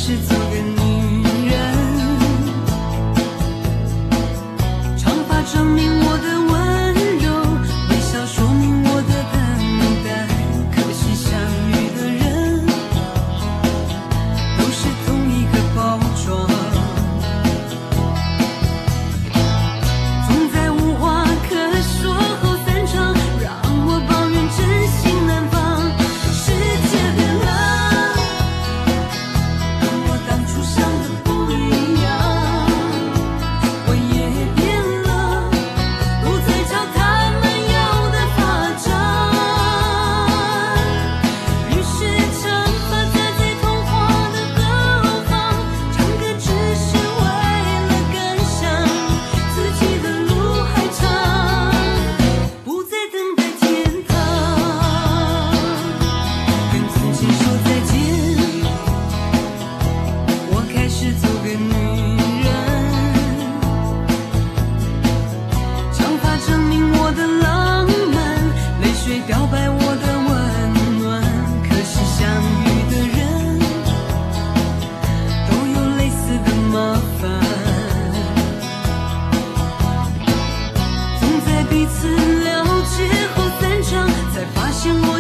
始做个女人，长发证明我的温柔，微笑说明我的等待。可惜相遇的人都是同一个包装，总在无话可说后散场，让我抱怨真心难放。世界变了，跟我当初想的不一样，我也变了，不再找他们要的发展。于是长发栽在童话的歌房，唱歌只是为了赶上自己的路还长，不再等待天堂。跟自己说再见，我开始做个女人，长发证明我的浪漫，泪水表白我的温暖。可惜相遇的人都有类似的麻烦，总在彼此了解后散场，才发现我